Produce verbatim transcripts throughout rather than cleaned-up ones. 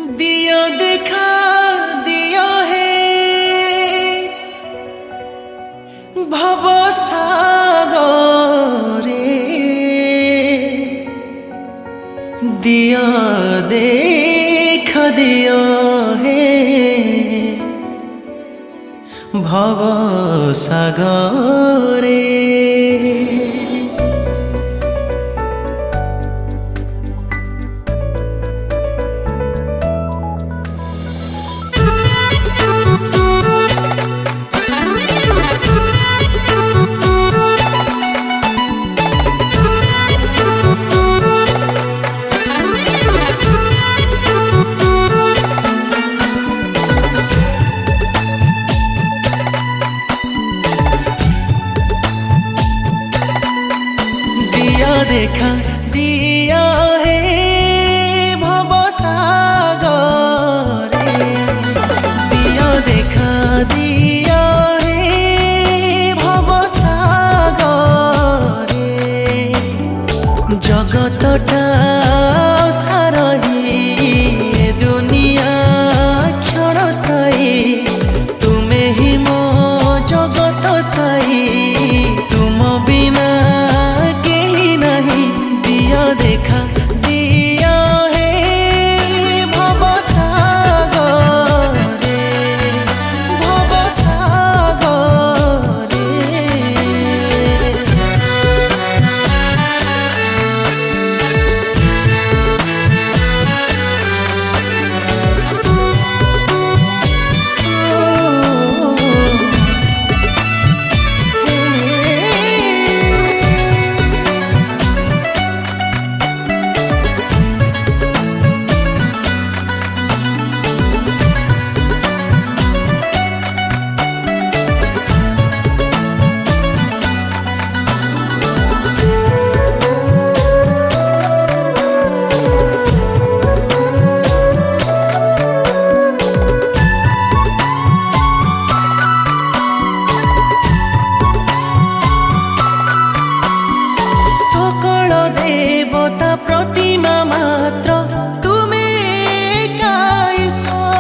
दियो देखा दियो है भव सागरे दियो देख दियो है भव सागरे। देखा दिया है भव सागरे दिया देखा दिया है भव सागरे जगतटा सारही दुनिया क्षणस्थायी तुम्हें ही मो जगत साई तुम बिना देखा दिया है भव सागरे भव सागरे। देवता प्रतिमा मात्र तुम्हें काईस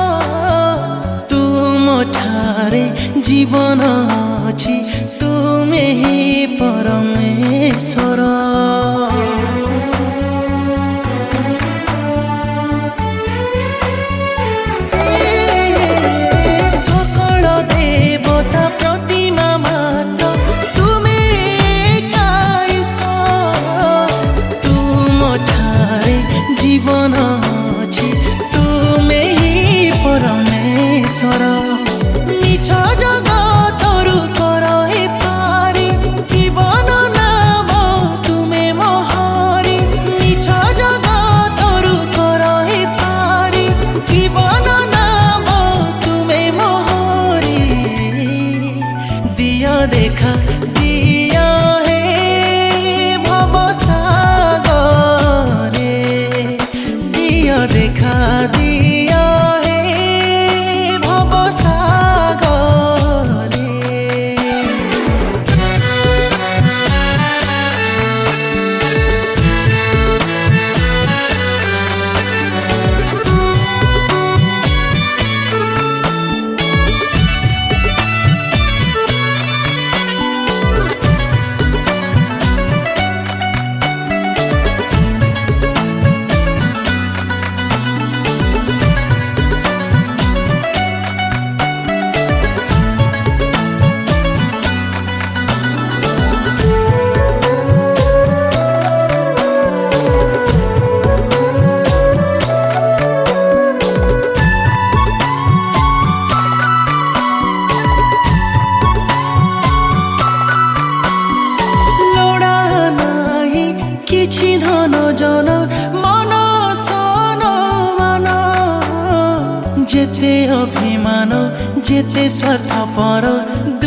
तुम ठारे जीवन अछि तुम्हें ही परमेश्वर। सकल देवता प्रतिमा मात्र जीवन अछि तुम्हें ही परमेश्वर। मिछ जगतरु कर हे पारी जीवन नाम तुम्हें मोहरी मिछ जगतरु कर हे पारी जीवन नाम तुम्हें मोहरी दिया देखा दिया है भव सागरे देखा दिया है भव सागरे। किछि धन जन मन सन मान जेते अभिमान जेते स्वार्थपर